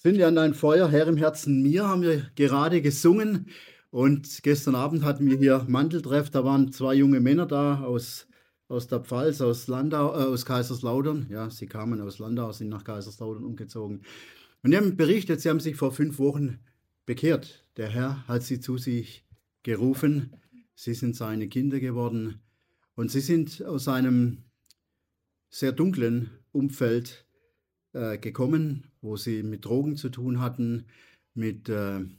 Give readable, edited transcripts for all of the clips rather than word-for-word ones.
Finde an dein Feuer, Herr im Herzen mir, haben wir gerade gesungen. Und gestern Abend hatten wir hier Manteltreff. Da waren zwei junge Männer da aus der Pfalz, aus Landau, aus Kaiserslautern. Ja, sie kamen aus Landau, sind nach Kaiserslautern umgezogen. Und die haben berichtet, sie haben sich vor 5 Wochen bekehrt. Der Herr hat sie zu sich gerufen. Sie sind seine Kinder geworden. Und sie sind aus einem sehr dunklen Umfeld gekommen, wo sie mit Drogen zu tun hatten, mit,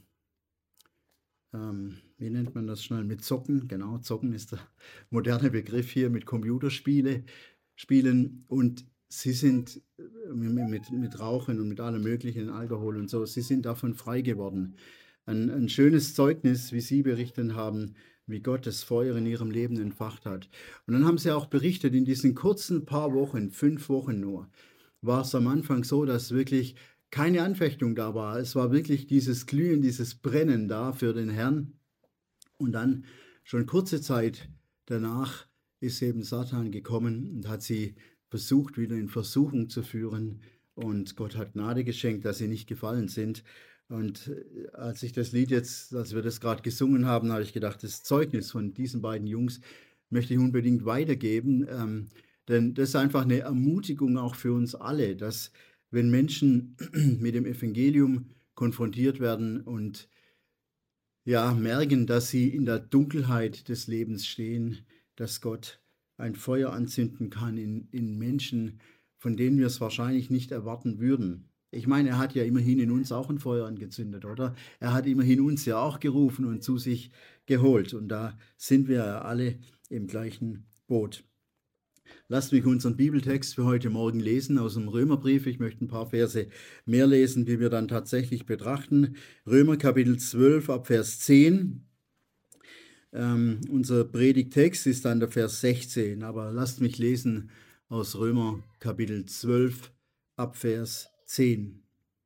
wie nennt man das schnell, mit Zocken, genau, Zocken ist der moderne Begriff hier, mit Computerspielen. Und sie sind mit Rauchen und mit allem möglichen, Alkohol und so, sie sind davon frei geworden. Ein schönes Zeugnis, wie sie berichtet haben, wie Gott das Feuer in ihrem Leben entfacht hat. Und dann haben sie auch berichtet, in diesen kurzen paar Wochen, 5 Wochen nur, war es am Anfang so, dass wirklich keine Anfechtung da war. Es war wirklich dieses Glühen, dieses Brennen da für den Herrn. Und dann schon kurze Zeit danach ist eben Satan gekommen und hat sie versucht, wieder in Versuchung zu führen. Und Gott hat Gnade geschenkt, dass sie nicht gefallen sind. Und als ich das Lied jetzt, als wir das gerade gesungen haben, habe ich gedacht, das Zeugnis von diesen beiden Jungs möchte ich unbedingt weitergeben. Denn das ist einfach eine Ermutigung auch für uns alle, dass wenn Menschen mit dem Evangelium konfrontiert werden und ja, merken, dass sie in der Dunkelheit des Lebens stehen, dass Gott ein Feuer anzünden kann in Menschen, von denen wir es wahrscheinlich nicht erwarten würden. Ich meine, er hat ja immerhin in uns auch ein Feuer angezündet, oder? Er hat immerhin uns ja auch gerufen und zu sich geholt. Und da sind wir ja alle im gleichen Boot. Lasst mich unseren Bibeltext für heute Morgen lesen aus dem Römerbrief. Ich möchte ein paar Verse mehr lesen, die wir dann tatsächlich betrachten. Römer Kapitel 12 ab Vers 10. Unser Predigtext ist dann der Vers 16, aber lasst mich lesen aus Römer Kapitel 12 ab Vers 10.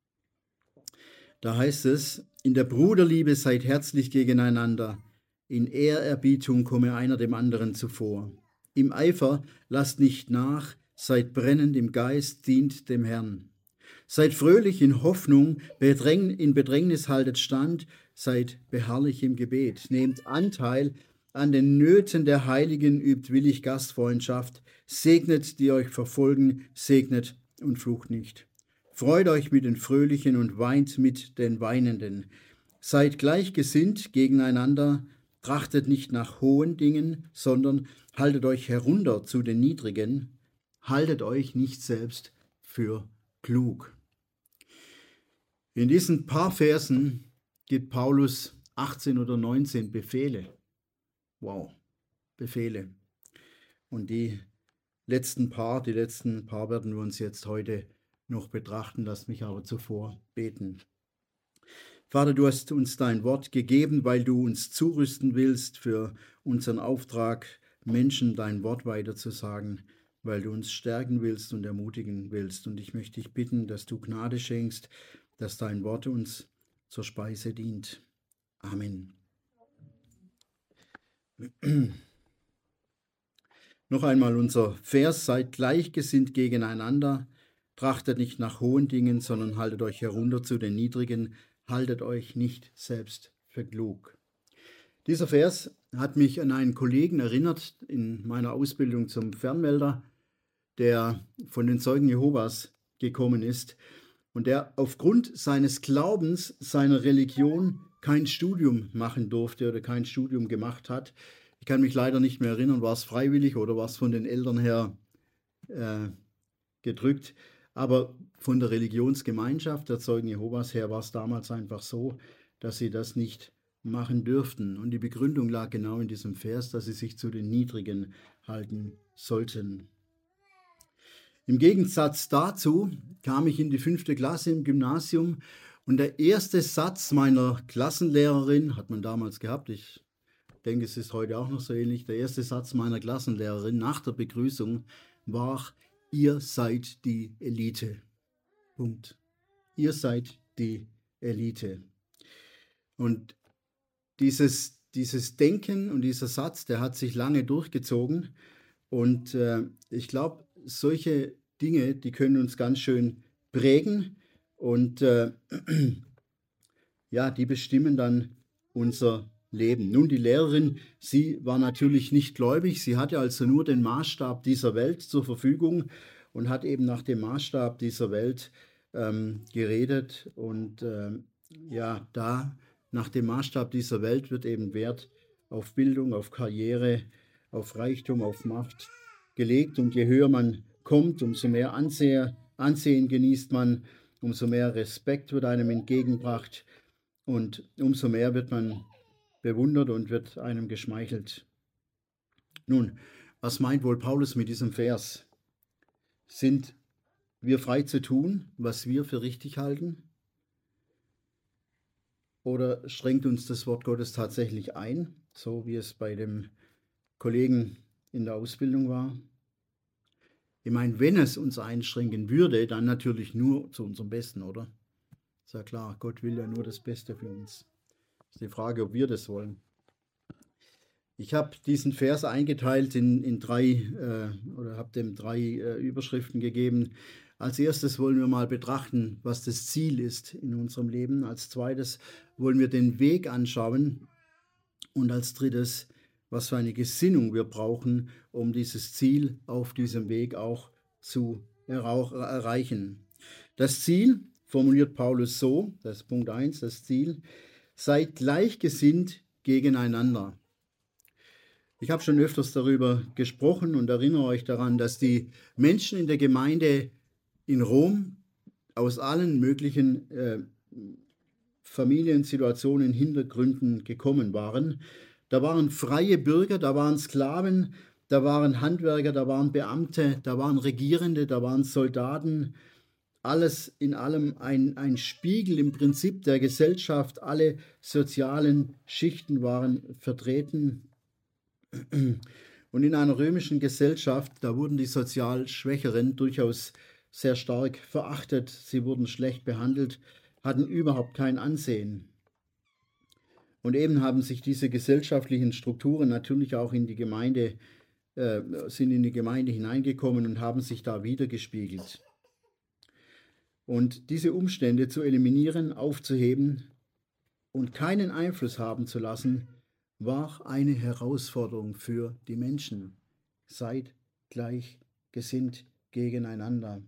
Da heißt es: In der Bruderliebe seid herzlich gegeneinander, in Ehrerbietung komme einer dem anderen zuvor. Im Eifer lasst nicht nach, seid brennend im Geist, dient dem Herrn. Seid fröhlich in Hoffnung, in Bedrängnis haltet stand, seid beharrlich im Gebet. Nehmt Anteil an den Nöten der Heiligen, übt willig Gastfreundschaft, segnet, die euch verfolgen, segnet und flucht nicht. Freut euch mit den Fröhlichen und weint mit den Weinenden. Seid gleichgesinnt gegeneinander, trachtet nicht nach hohen Dingen, sondern haltet euch herunter zu den Niedrigen, haltet euch nicht selbst für klug. In diesen paar Versen gibt Paulus 18 oder 19 Befehle. Wow, Befehle. Und die letzten paar werden wir uns jetzt heute noch betrachten. Lasst mich aber zuvor beten. Vater, du hast uns dein Wort gegeben, weil du uns zurüsten willst für unseren Auftrag, Menschen dein Wort weiterzusagen, weil du uns stärken willst und ermutigen willst. Und ich möchte dich bitten, dass du Gnade schenkst, dass dein Wort uns zur Speise dient. Amen. Noch einmal unser Vers: Seid gleichgesinnt gegeneinander, trachtet nicht nach hohen Dingen, sondern haltet euch herunter zu den Niedrigen, haltet euch nicht selbst für klug. Dieser Vers hat mich an einen Kollegen erinnert in meiner Ausbildung zum Fernmelder, der von den Zeugen Jehovas gekommen ist und der aufgrund seines Glaubens, seiner Religion kein Studium machen durfte oder kein Studium gemacht hat. Ich kann mich leider nicht mehr erinnern, war es freiwillig oder war es von den Eltern her gedrückt. Aber von der Religionsgemeinschaft der Zeugen Jehovas her war es damals einfach so, dass sie das nicht machen dürften. Und die Begründung lag genau in diesem Vers, dass sie sich zu den Niedrigen halten sollten. Im Gegensatz dazu kam ich in die 5. Klasse im Gymnasium und der erste Satz meiner Klassenlehrerin, hat man damals gehabt, ich denke, es ist heute auch noch so ähnlich, der erste Satz meiner Klassenlehrerin nach der Begrüßung war: Ihr seid die Elite. Punkt. Ihr seid die Elite. Und dieses Denken und dieser Satz, der hat sich lange durchgezogen. Und ich glaube, solche Dinge, die können uns ganz schön prägen Und ja, die bestimmen dann unser Leben. Nun, die Lehrerin, sie war natürlich nicht gläubig. Sie hatte also nur den Maßstab dieser Welt zur Verfügung und hat eben nach dem Maßstab dieser Welt geredet. Und ja, da nach dem Maßstab dieser Welt wird eben Wert auf Bildung, auf Karriere, auf Reichtum, auf Macht gelegt. Und je höher man kommt, umso mehr Ansehen genießt man, umso mehr Respekt wird einem entgegengebracht und umso mehr wird man bewundert und wird einem geschmeichelt. Nun, was meint wohl Paulus mit diesem Vers? Sind wir frei zu tun, was wir für richtig halten? Oder schränkt uns das Wort Gottes tatsächlich ein, so wie es bei dem Kollegen in der Ausbildung war? Ich meine, wenn es uns einschränken würde, dann natürlich nur zu unserem Besten, oder? Ist ja klar, Gott will ja nur das Beste für uns. Ist die Frage, ob wir das wollen. Ich habe diesen Vers eingeteilt in drei oder habe dem drei Überschriften gegeben. Als erstes wollen wir mal betrachten, was das Ziel ist in unserem Leben. Als zweites wollen wir den Weg anschauen. Und als drittes, was für eine Gesinnung wir brauchen, um dieses Ziel auf diesem Weg auch zu erreichen. Das Ziel formuliert Paulus so, das ist Punkt 1, das Ziel: Seid gleichgesinnt gegeneinander. Ich habe schon öfters darüber gesprochen und erinnere euch daran, dass die Menschen in der Gemeinde in Rom aus allen möglichen Familiensituationen, Hintergründen gekommen waren. Da waren freie Bürger, da waren Sklaven, da waren Handwerker, da waren Beamte, da waren Regierende, da waren Soldaten. Alles in allem ein Spiegel im Prinzip der Gesellschaft. Alle sozialen Schichten waren vertreten. Und in einer römischen Gesellschaft, da wurden die sozial Schwächeren durchaus sehr stark verachtet. Sie wurden schlecht behandelt, hatten überhaupt kein Ansehen. Und eben haben sich diese gesellschaftlichen Strukturen natürlich auch in die Gemeinde, sind in die Gemeinde hineingekommen und haben sich da wiedergespiegelt. Und diese Umstände zu eliminieren, aufzuheben und keinen Einfluss haben zu lassen, war eine Herausforderung für die Menschen. Seid gleichgesinnt gegeneinander.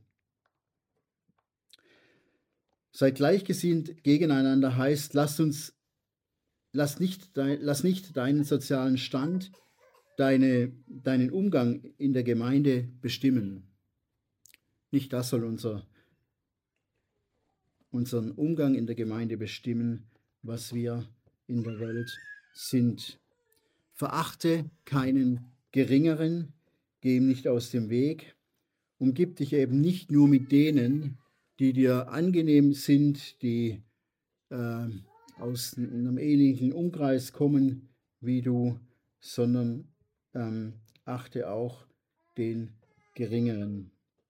Seid gleichgesinnt gegeneinander heißt, lass nicht deinen sozialen Stand, deinen Umgang in der Gemeinde bestimmen. Nicht das soll unseren Umgang in der Gemeinde bestimmen, was wir in der Welt sind. Verachte keinen Geringeren, geh ihm nicht aus dem Weg, umgib dich eben nicht nur mit denen, die dir angenehm sind, die aus einem ähnlichen Umkreis kommen wie du, sondern achte auch den Geringeren.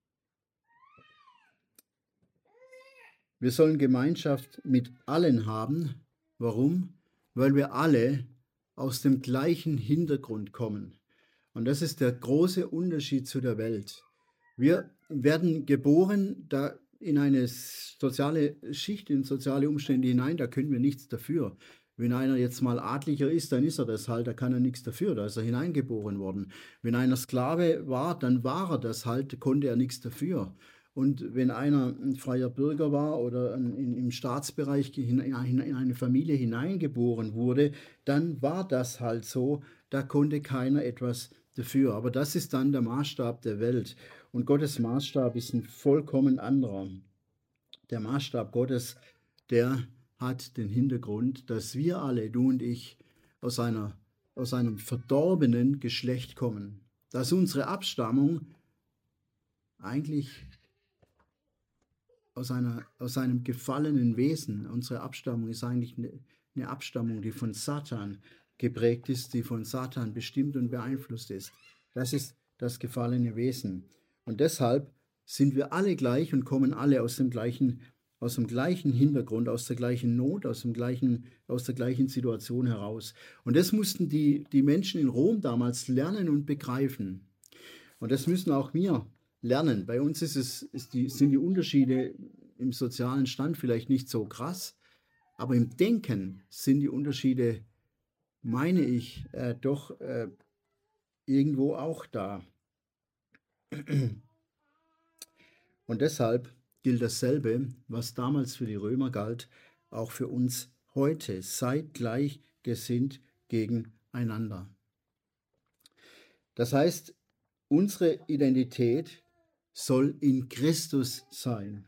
Wir sollen Gemeinschaft mit allen haben. Warum? Weil wir alle aus dem gleichen Hintergrund kommen. Und das ist der große Unterschied zu der Welt. Wir werden geboren da in eine soziale Schicht, in soziale Umstände hinein, da können wir nichts dafür. Wenn einer jetzt mal Adliger ist, dann ist er das halt, da kann er nichts dafür, da ist er hineingeboren worden. Wenn einer Sklave war, dann war er das halt, konnte er nichts dafür. Und wenn einer ein freier Bürger war oder im Staatsbereich in eine Familie hineingeboren wurde, dann war das halt so, da konnte keiner etwas dafür. Aber das ist dann der Maßstab der Welt. Und Gottes Maßstab ist ein vollkommen anderer. Der Maßstab Gottes, der hat den Hintergrund, dass wir alle, du und ich, aus einem verdorbenen Geschlecht kommen. Dass unsere Abstammung eigentlich aus einem gefallenen Wesen, unsere Abstammung ist eigentlich eine Abstammung, die von Satan geprägt ist, die von Satan bestimmt und beeinflusst ist. Das ist das gefallene Wesen. Und deshalb sind wir alle gleich und kommen alle aus dem gleichen Hintergrund, aus der gleichen Not, aus der gleichen Situation heraus. Und das mussten die Menschen in Rom damals lernen und begreifen. Und das müssen auch wir lernen. Bei uns sind die Unterschiede im sozialen Stand vielleicht nicht so krass, aber im Denken sind die Unterschiede, meine ich, doch irgendwo auch da. Und deshalb gilt dasselbe, was damals für die Römer galt, auch für uns heute. Seid gleichgesinnt gegeneinander. Das heißt, unsere Identität soll in Christus sein.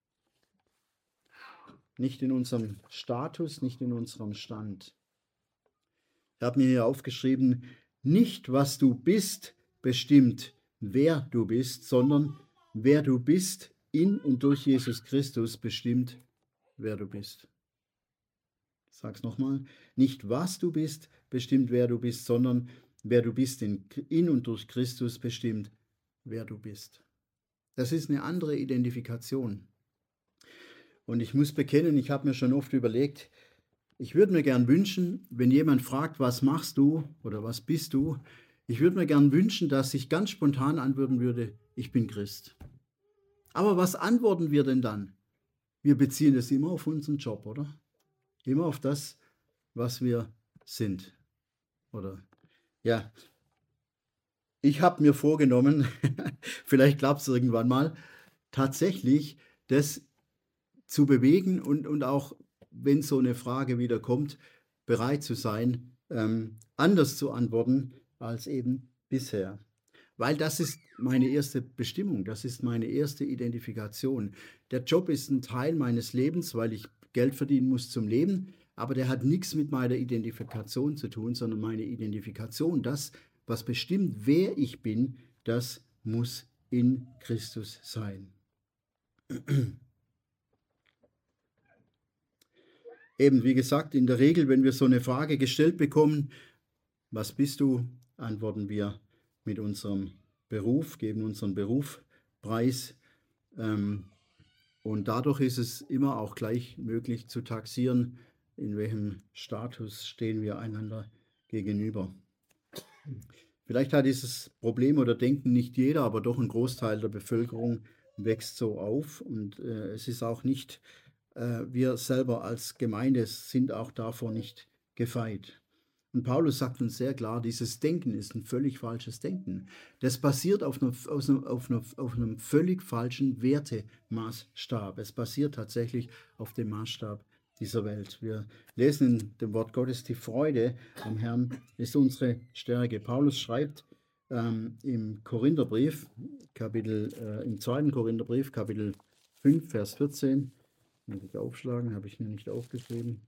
Nicht in unserem Status, nicht in unserem Stand. Ich habe mir hier aufgeschrieben, nicht was du bist bestimmt, wer du bist, sondern wer du bist in und durch Jesus Christus bestimmt, wer du bist. Ich sage es nochmal, nicht was du bist bestimmt, wer du bist, sondern wer du bist in und durch Christus bestimmt, wer du bist. Das ist eine andere Identifikation. Und ich muss bekennen, ich habe mir schon oft überlegt, ich würde mir gern wünschen, wenn jemand fragt, was machst du oder was bist du, ich würde mir gern wünschen, dass ich ganz spontan antworten würde, ich bin Christ. Aber was antworten wir denn dann? Wir beziehen das immer auf unseren Job, oder? Immer auf das, was wir sind. Oder ja, ich habe mir vorgenommen, vielleicht klappt es irgendwann mal, tatsächlich das zu bewegen und auch, wenn so eine Frage wieder kommt, bereit zu sein, anders zu antworten als eben bisher. Weil das ist meine erste Bestimmung, das ist meine erste Identifikation. Der Job ist ein Teil meines Lebens, weil ich Geld verdienen muss zum Leben, aber der hat nichts mit meiner Identifikation zu tun, sondern meine Identifikation, das, was bestimmt, wer ich bin, das muss in Christus sein. Eben, wie gesagt, in der Regel, wenn wir so eine Frage gestellt bekommen, was bist du, antworten wir mit unserem Beruf, geben unseren Beruf preis. Und dadurch ist es immer auch gleich möglich zu taxieren, in welchem Status stehen wir einander gegenüber. Vielleicht hat dieses Problem oder Denken nicht jeder, aber doch ein Großteil der Bevölkerung wächst so auf. Und es ist auch nicht, wir selber als Gemeinde sind auch davor nicht gefeit. Und Paulus sagt uns sehr klar, dieses Denken ist ein völlig falsches Denken. Das basiert auf einem völlig falschen Wertemaßstab. Es basiert tatsächlich auf dem Maßstab dieser Welt. Wir lesen in dem Wort Gottes, die Freude am Herrn ist unsere Stärke. Paulus schreibt im Korintherbrief, im 2. Korintherbrief, Kapitel 5, Vers 14, muss ich aufschlagen, habe ich mir nicht aufgeschrieben.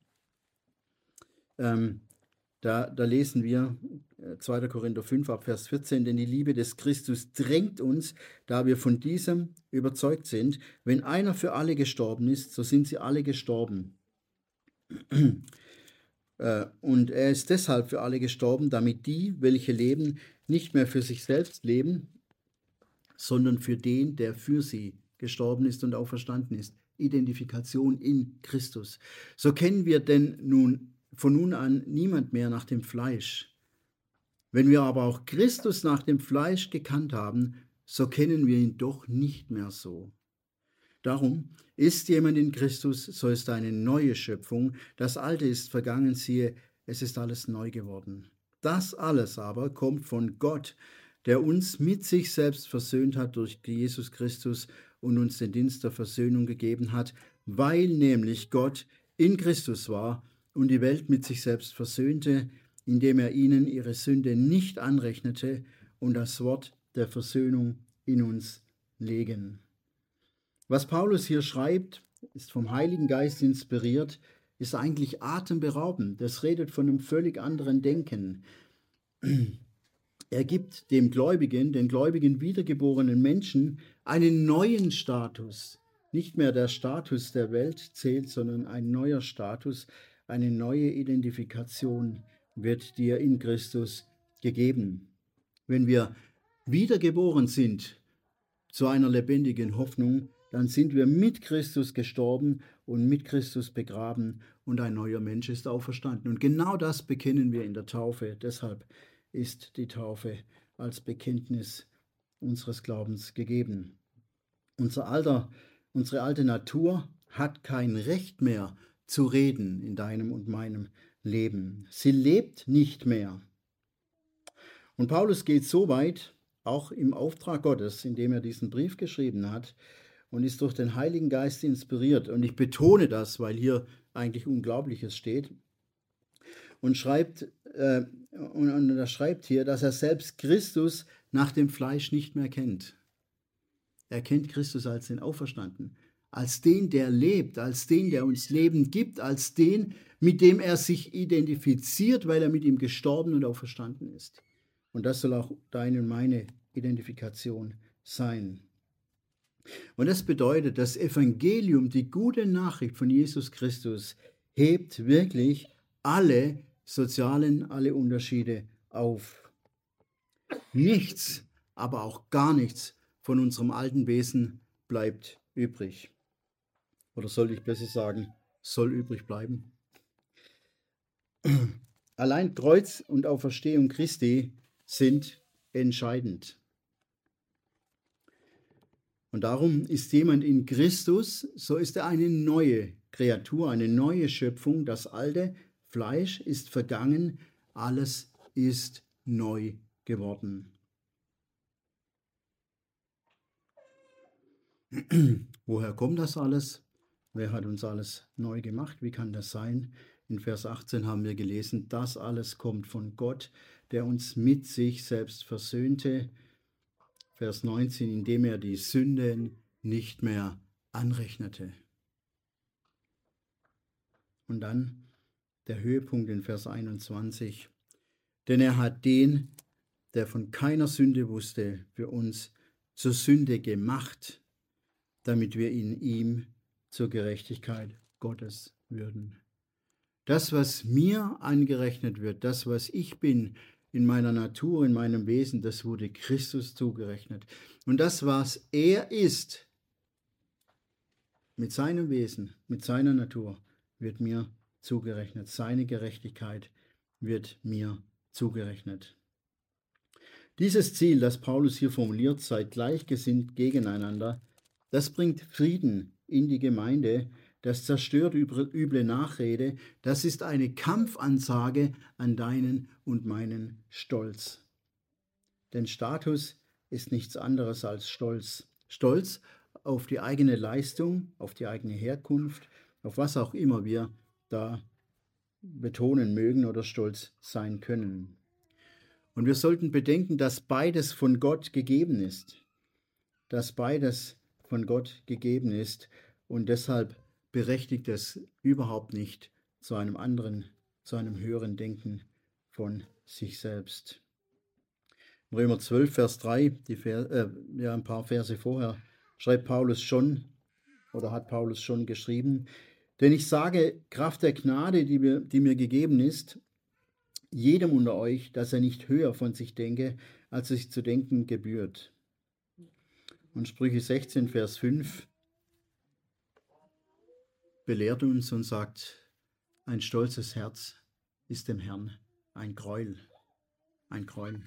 Da lesen wir 2. Korinther 5 ab Vers 14, denn die Liebe des Christus drängt uns, da wir von diesem überzeugt sind, wenn einer für alle gestorben ist, so sind sie alle gestorben. Und er ist deshalb für alle gestorben, damit die, welche leben, nicht mehr für sich selbst leben, sondern für den, der für sie gestorben ist und auferstanden ist. Identifikation in Christus. So kennen wir denn von nun an niemand mehr nach dem Fleisch. Wenn wir aber auch Christus nach dem Fleisch gekannt haben, so kennen wir ihn doch nicht mehr so. Darum, ist jemand in Christus, so ist eine neue Schöpfung. Das Alte ist vergangen, siehe, es ist alles neu geworden. Das alles aber kommt von Gott, der uns mit sich selbst versöhnt hat durch Jesus Christus und uns den Dienst der Versöhnung gegeben hat, weil nämlich Gott in Christus war und die Welt mit sich selbst versöhnte, indem er ihnen ihre Sünde nicht anrechnete und das Wort der Versöhnung in uns legen. Was Paulus hier schreibt, ist vom Heiligen Geist inspiriert, ist eigentlich atemberaubend. Das redet von einem völlig anderen Denken. Er gibt dem Gläubigen, den gläubigen wiedergeborenen Menschen, einen neuen Status. Nicht mehr der Status der Welt zählt, sondern ein neuer Status, eine neue Identifikation wird dir in Christus gegeben. Wenn wir wiedergeboren sind zu einer lebendigen Hoffnung, dann sind wir mit Christus gestorben und mit Christus begraben und ein neuer Mensch ist auferstanden. Und genau das bekennen wir in der Taufe. Deshalb ist die Taufe als Bekenntnis unseres Glaubens gegeben. Unser alter Unsere alte Natur hat kein Recht mehr zu reden in deinem und meinem Leben. Sie lebt nicht mehr. Und Paulus geht so weit, auch im Auftrag Gottes, indem er diesen Brief geschrieben hat, und ist durch den Heiligen Geist inspiriert. Und ich betone das, weil hier eigentlich Unglaubliches steht. Und schreibt, und er schreibt hier, dass er selbst Christus nach dem Fleisch nicht mehr kennt. Er kennt Christus als den Auferstandenen, als den, der lebt, als den, der uns Leben gibt, als den, mit dem er sich identifiziert, weil er mit ihm gestorben und auferstanden ist. Und das soll auch deine und meine Identifikation sein. Und das bedeutet, das Evangelium, die gute Nachricht von Jesus Christus, hebt wirklich alle alle Unterschiede auf. Nichts, aber auch gar nichts von unserem alten Wesen bleibt übrig. Oder sollte ich besser sagen, soll übrig bleiben. Allein Kreuz und Auferstehung Christi sind entscheidend. Und darum ist jemand in Christus, so ist er eine neue Kreatur, eine neue Schöpfung. Das alte Fleisch ist vergangen, alles ist neu geworden. Woher kommt das alles? Wer hat uns alles neu gemacht? Wie kann das sein? In Vers 18 haben wir gelesen, das alles kommt von Gott, der uns mit sich selbst versöhnte. Vers 19, indem er die Sünden nicht mehr anrechnete. Und dann der Höhepunkt in Vers 21. Denn er hat den, der von keiner Sünde wusste, für uns zur Sünde gemacht, damit wir in ihm zur Gerechtigkeit Gottes würden. Das, was mir angerechnet wird, das, was ich bin in meiner Natur, in meinem Wesen, das wurde Christus zugerechnet. Und das, was er ist, mit seinem Wesen, mit seiner Natur, wird mir zugerechnet. Seine Gerechtigkeit wird mir zugerechnet. Dieses Ziel, das Paulus hier formuliert, seid gleichgesinnt gegeneinander, das bringt Frieden in die Gemeinde, das zerstört üble Nachrede, das ist eine Kampfansage an deinen und meinen Stolz. Denn Status ist nichts anderes als Stolz. Stolz auf die eigene Leistung, auf die eigene Herkunft, auf was auch immer wir da betonen mögen oder stolz sein können. Und wir sollten bedenken, dass beides von Gott gegeben ist. Dass beides von Gott gegeben ist und deshalb berechtigt es überhaupt nicht zu einem anderen, zu einem höheren Denken von sich selbst. In Römer 12, Vers 3, ein paar Verse vorher, schreibt Paulus schon oder hat Paulus schon geschrieben, denn ich sage, Kraft der Gnade, die mir gegeben ist, jedem unter euch, dass er nicht höher von sich denke, als es sich zu denken gebührt. Und Sprüche 16, Vers 5 belehrt uns und sagt, ein stolzes Herz ist dem Herrn ein Gräuel, ein Gräuel.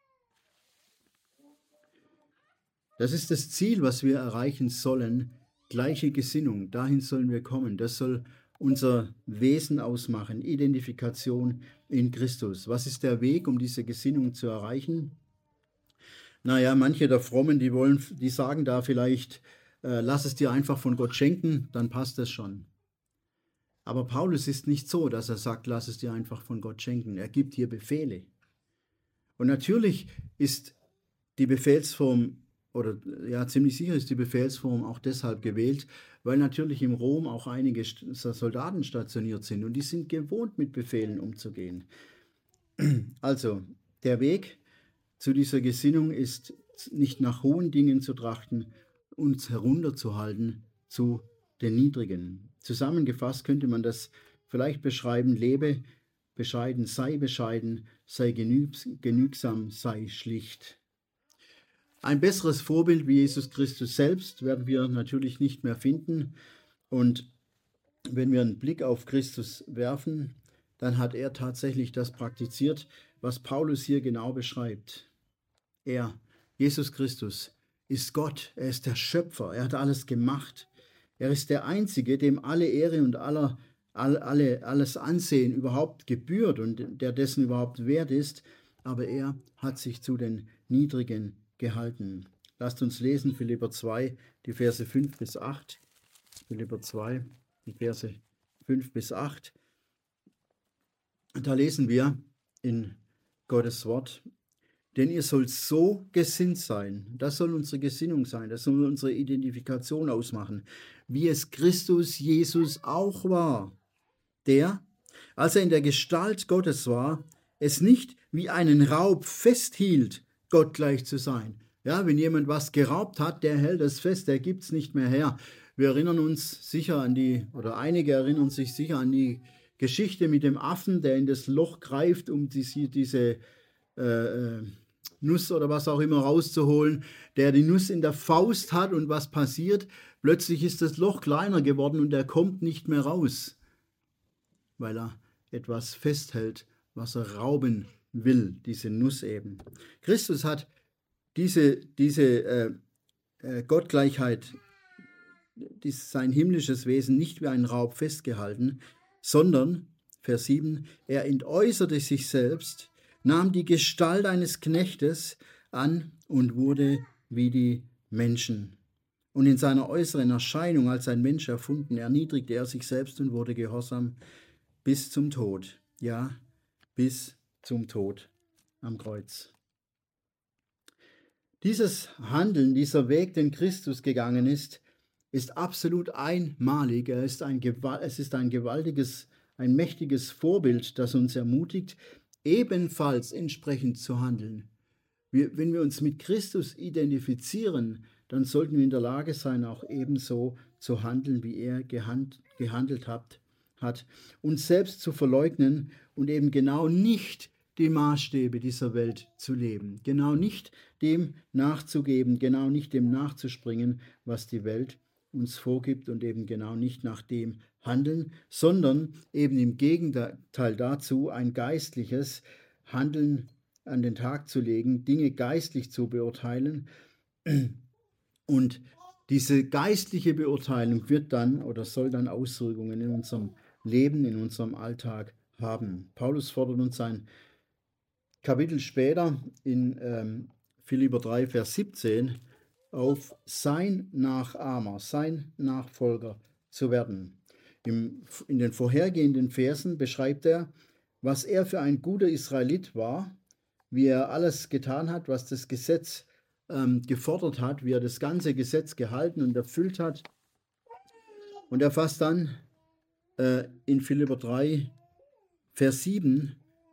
Das ist das Ziel, was wir erreichen sollen, gleiche Gesinnung, dahin sollen wir kommen. Das soll unser Wesen ausmachen, Identifikation in Christus. Was ist der Weg, um diese Gesinnung zu erreichen? Naja, manche der Frommen, die sagen da vielleicht, lass es dir einfach von Gott schenken, dann passt es schon. Aber Paulus ist nicht so, dass er sagt, lass es dir einfach von Gott schenken. Er gibt hier Befehle. Und natürlich ist die Befehlsform, oder ja, ziemlich sicher ist die Befehlsform auch deshalb gewählt, weil natürlich im Rom auch einige Soldaten stationiert sind und die sind gewohnt, mit Befehlen umzugehen. Also, der Weg zu dieser Gesinnung ist nicht nach hohen Dingen zu trachten, uns herunterzuhalten zu den Niedrigen. Zusammengefasst könnte man das vielleicht beschreiben, lebe bescheiden, sei genügsam, sei schlicht. Ein besseres Vorbild wie Jesus Christus selbst werden wir natürlich nicht mehr finden. Und wenn wir einen Blick auf Christus werfen, dann hat er tatsächlich das praktiziert, was Paulus hier genau beschreibt. Er, Jesus Christus, ist Gott. Er ist der Schöpfer. Er hat alles gemacht. Er ist der Einzige, dem alle Ehre und alles Ansehen überhaupt gebührt und der dessen überhaupt wert ist. Aber er hat sich zu den Niedrigen gehalten. Lasst uns lesen, Philipper 2, die Verse 5 bis 8. Philipper 2, die Verse 5 bis 8. Da lesen wir in Gottes Wort: Denn ihr sollt so gesinnt sein, das soll unsere Gesinnung sein, das soll unsere Identifikation ausmachen, wie es Christus Jesus auch war, der, als er in der Gestalt Gottes war, es nicht wie einen Raub festhielt, Gott gleich zu sein. Ja, wenn jemand was geraubt hat, der hält es fest, der gibt es nicht mehr her. Wir erinnern uns sicher oder einige erinnern sich sicher an die Geschichte mit dem Affen, der in das Loch greift, um diese Nuss oder was auch immer rauszuholen, der die Nuss in der Faust hat und was passiert? Plötzlich ist das Loch kleiner geworden und er kommt nicht mehr raus, weil er etwas festhält, was er rauben will, diese Nuss eben. Christus hat diese Gottgleichheit, sein himmlisches Wesen nicht wie ein Raub festgehalten, sondern, Vers 7, er entäußerte sich selbst, nahm die Gestalt eines Knechtes an und wurde wie die Menschen. Und in seiner äußeren Erscheinung als ein Mensch erfunden, erniedrigte er sich selbst und wurde gehorsam bis zum Tod. Ja, bis zum Tod am Kreuz. Dieses Handeln, dieser Weg, den Christus gegangen ist absolut einmalig. Es ist ein gewaltiges, ein mächtiges Vorbild, das uns ermutigt, ebenfalls entsprechend zu handeln. Wenn wir uns mit Christus identifizieren, dann sollten wir in der Lage sein, auch ebenso zu handeln, wie er gehandelt hat, uns selbst zu verleugnen und eben genau nicht die Maßstäbe dieser Welt zu leben, genau nicht dem nachzugeben, genau nicht dem nachzuspringen, was die Welt uns vorgibt und eben genau nicht nach dem handeln, sondern eben im Gegenteil dazu ein geistliches Handeln an den Tag zu legen, Dinge geistlich zu beurteilen. Und diese geistliche Beurteilung wird dann oder soll dann Auswirkungen in unserem Leben, in unserem Alltag haben. Paulus fordert uns ein Kapitel später in Philipper 3, Vers 17 auf, sein Nachahmer, sein Nachfolger zu werden. In den vorhergehenden Versen beschreibt er, was er für ein guter Israelit war, wie er alles getan hat, was das Gesetz gefordert hat, wie er das ganze Gesetz gehalten und erfüllt hat. Und er fasst dann in Philipper 3, Vers 7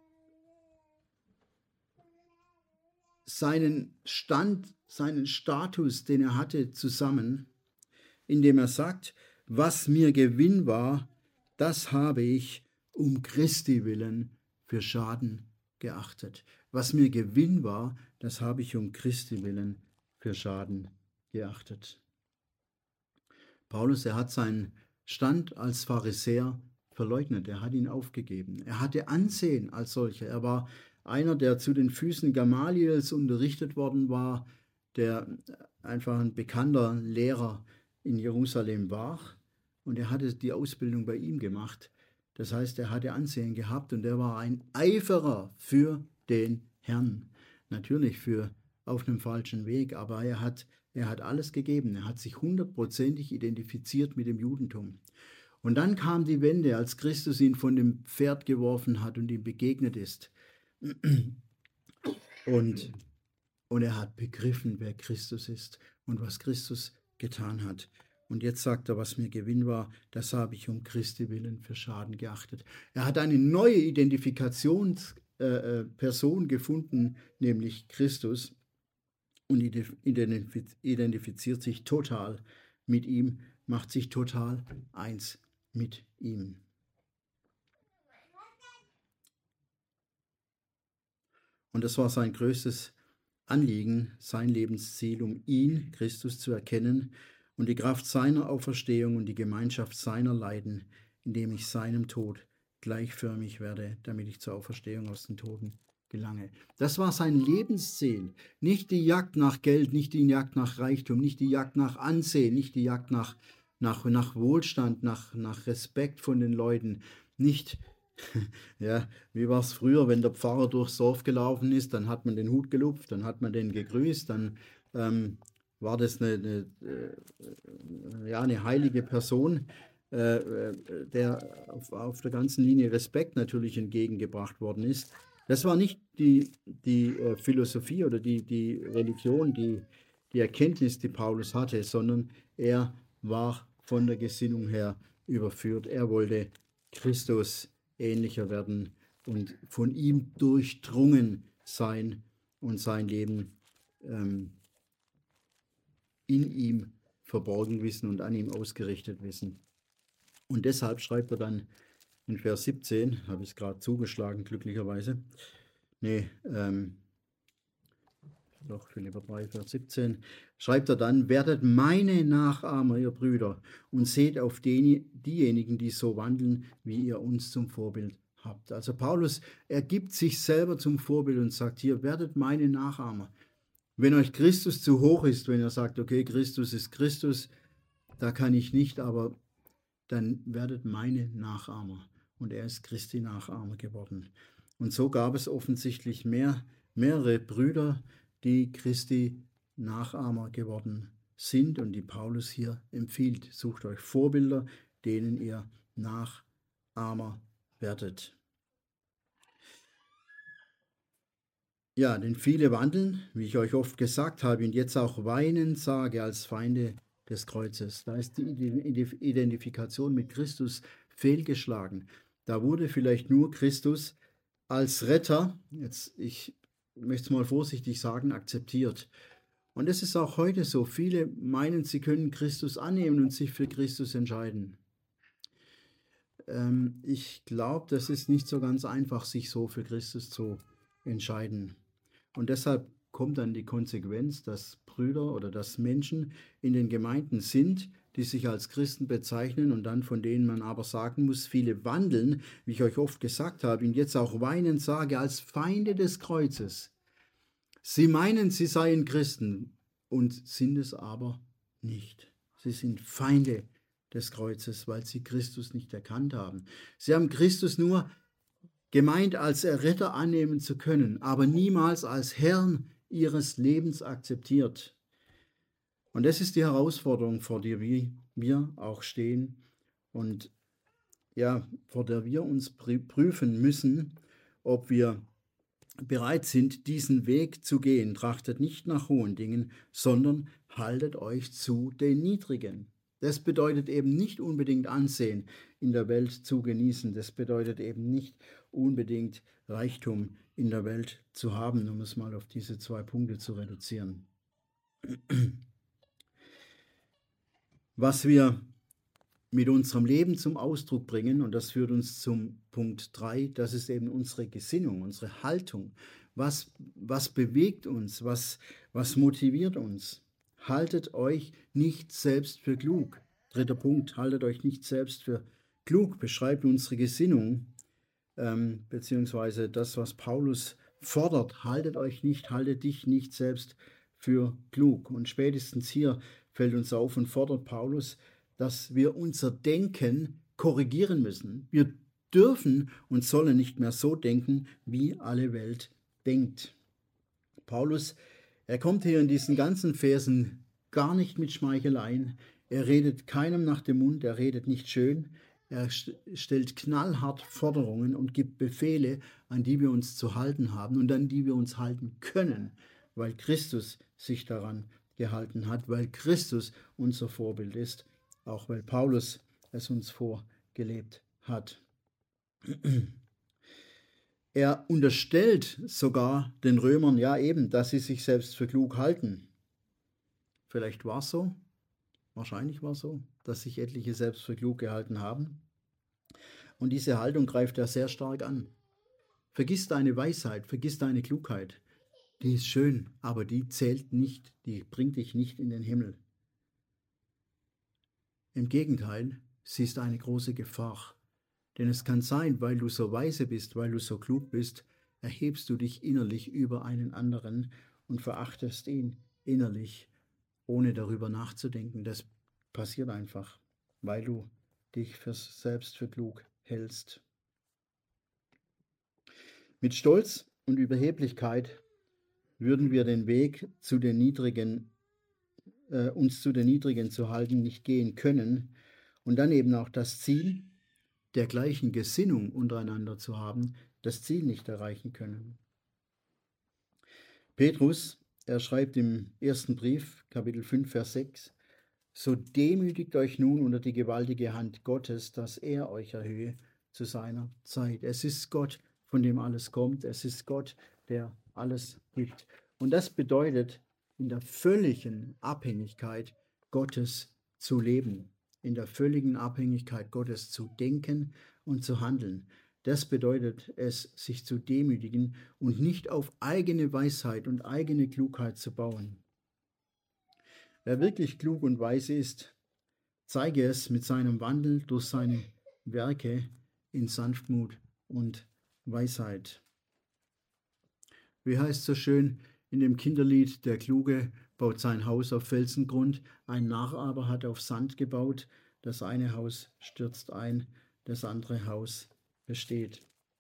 seinen Stand, seinen Status, den er hatte, zusammen, indem er sagt, was mir Gewinn war, das habe ich um Christi willen für Schaden geachtet. Was mir Gewinn war, das habe ich um Christi willen für Schaden geachtet. Paulus, er hat seinen Stand als Pharisäer verleugnet, er hat ihn aufgegeben. Er hatte Ansehen als solcher. Er war einer, der zu den Füßen Gamaliels unterrichtet worden war, der einfach ein bekannter Lehrer in Jerusalem war. Und er hatte die Ausbildung bei ihm gemacht. Das heißt, er hatte Ansehen gehabt und er war ein Eiferer für den Herrn. Natürlich auf einem falschen Weg, aber er hat alles gegeben. Er hat sich 100%ig identifiziert mit dem Judentum. Und dann kam die Wende, als Christus ihn von dem Pferd geworfen hat und ihm begegnet ist. Und er hat begriffen, wer Christus ist und was Christus getan hat. Und jetzt sagt er, was mir Gewinn war, das habe ich um Christi willen für Schaden geachtet. Er hat eine neue Identifikationsperson gefunden, nämlich Christus, und identifiziert sich total mit ihm, macht sich total eins mit ihm. Und das war sein größtes Anliegen, sein Lebensziel, um ihn, Christus, zu erkennen und die Kraft seiner Auferstehung und die Gemeinschaft seiner Leiden, indem ich seinem Tod gleichförmig werde, damit ich zur Auferstehung aus den Toten gelange. Das war sein Lebensziel. Nicht die Jagd nach Geld, nicht die Jagd nach Reichtum, nicht die Jagd nach Ansehen, nicht die Jagd nach Wohlstand, nach Respekt von den Leuten. Nicht, ja, wie war es früher, wenn der Pfarrer durchs Dorf gelaufen ist, dann hat man den Hut gelupft, dann hat man den gegrüßt, dann war das eine heilige Person, der auf der ganzen Linie Respekt natürlich entgegengebracht worden ist. Das war nicht die Philosophie oder die Religion, die Erkenntnis, die Paulus hatte, sondern er war von der Gesinnung her überführt. Er wollte Christus ähnlicher werden und von ihm durchdrungen sein und sein Leben in ihm verborgen wissen und an ihm ausgerichtet wissen. Und deshalb schreibt er dann in Vers 17, habe ich es gerade zugeschlagen, glücklicherweise. Philipper 3, Vers 17, schreibt er dann, werdet meine Nachahmer, ihr Brüder, und seht auf diejenigen, die so wandeln, wie ihr uns zum Vorbild habt. Also Paulus, er gibt sich selber zum Vorbild und sagt hier, werdet meine Nachahmer. Wenn euch Christus zu hoch ist, wenn ihr sagt, okay, Christus ist Christus, da kann ich nicht, aber dann werdet meine Nachahmer. Und er ist Christi Nachahmer geworden. Und so gab es offensichtlich mehrere Brüder, die Christi Nachahmer geworden sind und die Paulus hier empfiehlt. Sucht euch Vorbilder, denen ihr Nachahmer werdet. Ja, denn viele wandeln, wie ich euch oft gesagt habe und jetzt auch weinen sage, als Feinde des Kreuzes. Da ist die Identifikation mit Christus fehlgeschlagen. Da wurde vielleicht nur Christus als Retter, ich möchte es mal vorsichtig sagen, akzeptiert. Und es ist auch heute so. Viele meinen, sie können Christus annehmen und sich für Christus entscheiden. Ich glaube, das ist nicht so ganz einfach, sich so für Christus zu entscheiden. Und deshalb kommt dann die Konsequenz, dass Brüder oder dass Menschen in den Gemeinden sind, die sich als Christen bezeichnen und dann von denen man aber sagen muss, viele wandeln, wie ich euch oft gesagt habe, und jetzt auch weinen sage, als Feinde des Kreuzes. Sie meinen, sie seien Christen und sind es aber nicht. Sie sind Feinde des Kreuzes, weil sie Christus nicht erkannt haben. Sie haben Christus nur gemeint, als Erretter annehmen zu können, aber niemals als Herrn ihres Lebens akzeptiert. Und das ist die Herausforderung, vor der wir auch stehen und ja, vor der wir uns prüfen müssen, ob wir bereit sind, diesen Weg zu gehen. Trachtet nicht nach hohen Dingen, sondern haltet euch zu den Niedrigen. Das bedeutet eben nicht unbedingt Ansehen in der Welt zu genießen. Das bedeutet eben nicht unbedingt Reichtum in der Welt zu haben, um es mal auf diese 2 Punkte zu reduzieren. Was wir mit unserem Leben zum Ausdruck bringen, und das führt uns zum Punkt 3, das ist eben unsere Gesinnung, unsere Haltung. Was bewegt uns? Was motiviert uns? Haltet euch nicht selbst für klug. 3. Punkt, haltet euch nicht selbst für klug, beschreibt unsere Gesinnung, beziehungsweise das, was Paulus fordert. Haltet dich nicht selbst für klug. Und spätestens hier fällt uns auf und fordert Paulus, dass wir unser Denken korrigieren müssen. Wir dürfen und sollen nicht mehr so denken, wie alle Welt denkt. Paulus, er kommt hier in diesen ganzen Versen gar nicht mit Schmeicheleien. Er redet keinem nach dem Mund, er redet nicht schön. Er stellt knallhart Forderungen und gibt Befehle, an die wir uns zu halten haben und an die wir uns halten können, weil Christus sich daran gehalten hat, weil Christus unser Vorbild ist, auch weil Paulus es uns vorgelebt hat. Er unterstellt sogar den Römern, ja eben, dass sie sich selbst für klug halten. Vielleicht war es so, wahrscheinlich war es so, dass sich etliche selbst für klug gehalten haben. Und diese Haltung greift er sehr stark an. Vergiss deine Weisheit, vergiss deine Klugheit. Die ist schön, aber die zählt nicht, die bringt dich nicht in den Himmel. Im Gegenteil, sie ist eine große Gefahr. Denn es kann sein, weil du so weise bist, weil du so klug bist, erhebst du dich innerlich über einen anderen und verachtest ihn innerlich, ohne darüber nachzudenken. Das passiert einfach, weil du dich selbst für klug hältst. Mit Stolz und Überheblichkeit würden wir den Weg zu den Niedrigen, uns zu den Niedrigen zu halten, nicht gehen können und dann eben auch das Ziel der gleichen Gesinnung untereinander zu haben, das Ziel nicht erreichen können. Petrus, er schreibt im ersten Brief, Kapitel 5, Vers 6, so demütigt euch nun unter die gewaltige Hand Gottes, dass er euch erhöhe zu seiner Zeit. Es ist Gott, von dem alles kommt. Es ist Gott, der alles gibt. Und das bedeutet, in der völligen Abhängigkeit Gottes zu leben, in der völligen Abhängigkeit Gottes zu denken und zu handeln. Das bedeutet es, sich zu demütigen und nicht auf eigene Weisheit und eigene Klugheit zu bauen. Wer wirklich klug und weise ist, zeige es mit seinem Wandel durch seine Werke in Sanftmut und Weisheit. Wie heißt es so schön in dem Kinderlied, der Kluge baut sein Haus auf Felsengrund, ein Narr aber hat auf Sand gebaut, das eine Haus stürzt ein, das andere Haus besteht.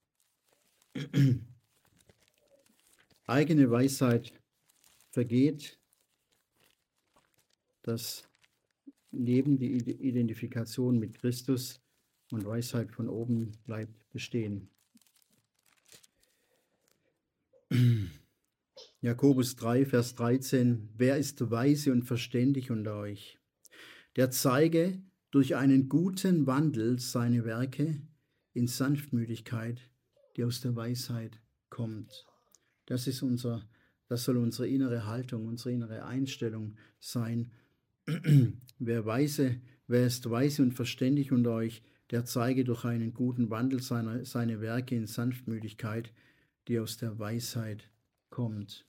Eigene Weisheit vergeht, das Leben, die Identifikation mit Christus und Weisheit von oben bleibt bestehen. Jakobus 3, Vers 13, wer ist weise und verständig unter euch? Der zeige durch einen guten Wandel seine Werke in Sanftmütigkeit, die aus der Weisheit kommt. Das soll unsere innere Haltung, unsere innere Einstellung sein. Wer ist weise und verständig unter euch, der zeige durch einen guten Wandel seine Werke in Sanftmütigkeit, die aus der Weisheit kommt.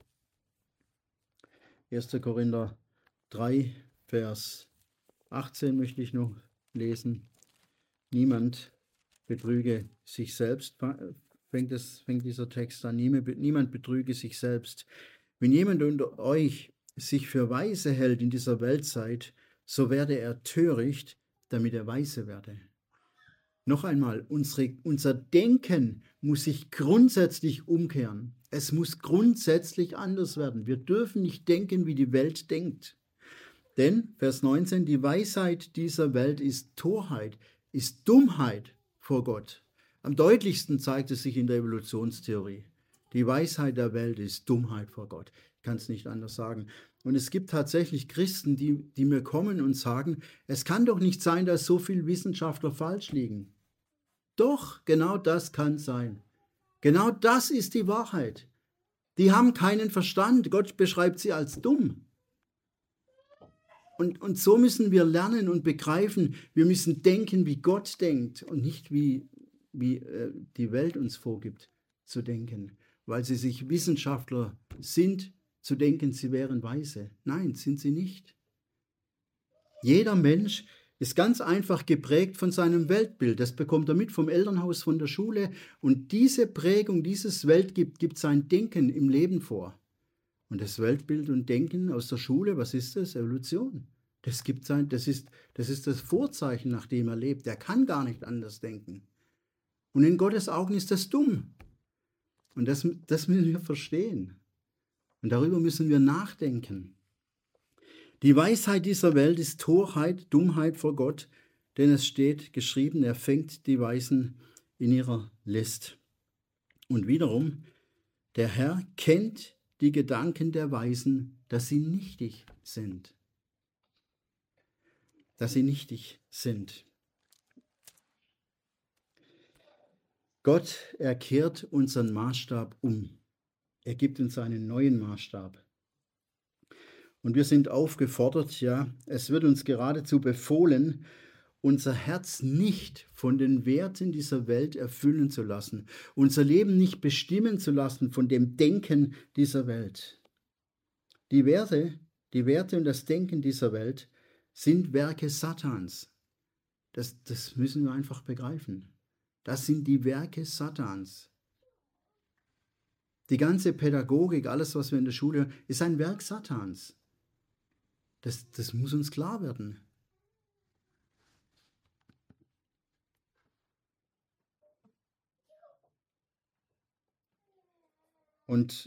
1. Korinther 3, Vers 18 möchte ich noch lesen. Niemand betrüge sich selbst, fängt dieser Text an. Niemand betrüge sich selbst. Wenn jemand unter euch sich für weise hält in dieser Weltzeit, so werde er töricht, damit er weise werde. Noch einmal, unser Denken muss sich grundsätzlich umkehren. Es muss grundsätzlich anders werden. Wir dürfen nicht denken, wie die Welt denkt. Denn, Vers 19, die Weisheit dieser Welt ist Torheit, ist Dummheit vor Gott. Am deutlichsten zeigt es sich in der Evolutionstheorie. Die Weisheit der Welt ist Dummheit vor Gott. Ich kann es nicht anders sagen. Und es gibt tatsächlich Christen, die mir kommen und sagen, es kann doch nicht sein, dass so viele Wissenschaftler falsch liegen. Doch, genau das kann sein. Genau das ist die Wahrheit. Die haben keinen Verstand. Gott beschreibt sie als dumm. Und so müssen wir lernen und begreifen, wir müssen denken, wie Gott denkt und nicht wie die Welt uns vorgibt zu denken, weil sie sich Wissenschaftler sind, zu denken, sie wären weise. Nein, sind sie nicht. Jeder Mensch ist ganz einfach geprägt von seinem Weltbild. Das bekommt er mit vom Elternhaus, von der Schule. Und diese Prägung, dieses Weltbild gibt sein Denken im Leben vor. Und das Weltbild und Denken aus der Schule, was ist das? Evolution. Das ist das Vorzeichen, nach dem er lebt. Er kann gar nicht anders denken. Und in Gottes Augen ist das dumm. Und das müssen wir verstehen. Und darüber müssen wir nachdenken. Die Weisheit dieser Welt ist Torheit, Dummheit vor Gott, denn es steht geschrieben, er fängt die Weisen in ihrer List. Und wiederum, der Herr kennt die Gedanken der Weisen, dass sie nichtig sind. Dass sie nichtig sind. Gott, er kehrt unseren Maßstab um. Er gibt uns einen neuen Maßstab. Und wir sind aufgefordert, ja, es wird uns geradezu befohlen, unser Herz nicht von den Werten dieser Welt erfüllen zu lassen, unser Leben nicht bestimmen zu lassen von dem Denken dieser Welt. Die Werte und das Denken dieser Welt sind Werke Satans. Das müssen wir einfach begreifen. Das sind die Werke Satans. Die ganze Pädagogik, alles, was wir in der Schule hören, ist ein Werk Satans. Das muss uns klar werden. Und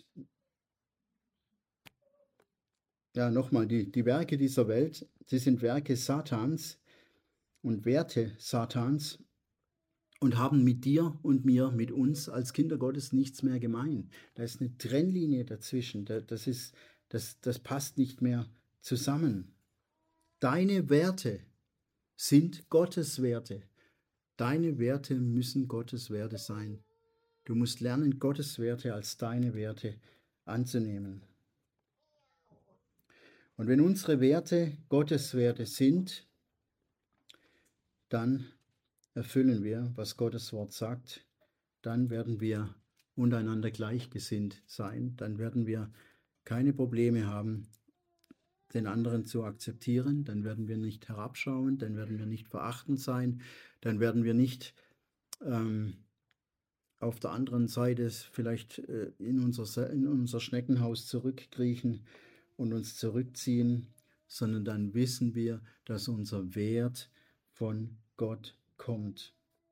ja, nochmal, die Werke dieser Welt, sie sind Werke Satans und Werte Satans und haben mit dir und mir, mit uns als Kinder Gottes nichts mehr gemein. Da ist eine Trennlinie dazwischen. Das passt nicht mehr zusammen. Deine Werte sind Gottes Werte. Deine Werte müssen Gottes Werte sein. Du musst lernen, Gottes Werte als deine Werte anzunehmen. Und wenn unsere Werte Gottes Werte sind, dann erfüllen wir, was Gottes Wort sagt. Dann werden wir untereinander gleichgesinnt sein. Dann werden wir keine Probleme haben, den anderen zu akzeptieren. Dann werden wir nicht herabschauen. Dann werden wir nicht verachtend sein. Dann werden wir nicht auf der anderen Seite vielleicht in unser Schneckenhaus zurückkriechen und uns zurückziehen, sondern dann wissen wir, dass unser Wert von Gott kommt.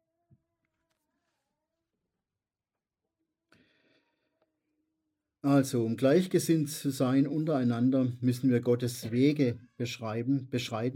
Also, um gleichgesinnt zu sein untereinander, müssen wir Gottes Wege beschreiten.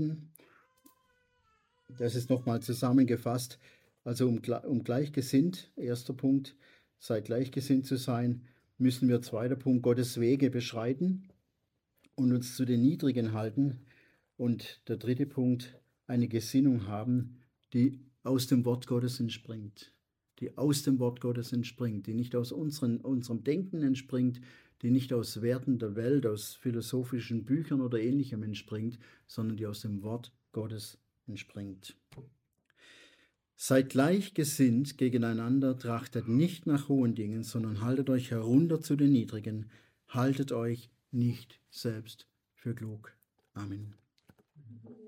Das ist nochmal zusammengefasst. Also um gleichgesinnt, erster Punkt, sei gleichgesinnt zu sein, müssen wir, zweiter Punkt, Gottes Wege beschreiten und uns zu den Niedrigen halten. Und der dritte Punkt, eine Gesinnung haben, die aus dem Wort Gottes entspringt. Die aus dem Wort Gottes entspringt, die nicht aus unserem Denken entspringt, die nicht aus Werten der Welt, aus philosophischen Büchern oder Ähnlichem entspringt, sondern die aus dem Wort Gottes entspringt. Seid gleichgesinnt gegeneinander, trachtet nicht nach hohen Dingen, sondern haltet euch herunter zu den Niedrigen, haltet euch nicht selbst für klug. Amen.